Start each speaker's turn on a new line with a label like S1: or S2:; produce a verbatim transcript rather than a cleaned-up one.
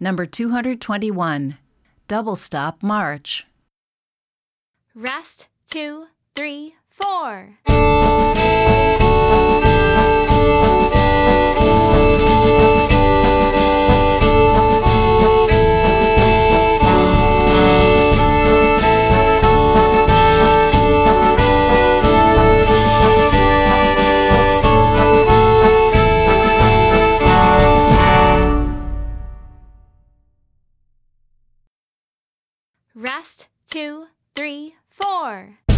S1: Number two hundred twenty-one. Double stop march.
S2: Rest, two, three, four. Rest, two, three, four.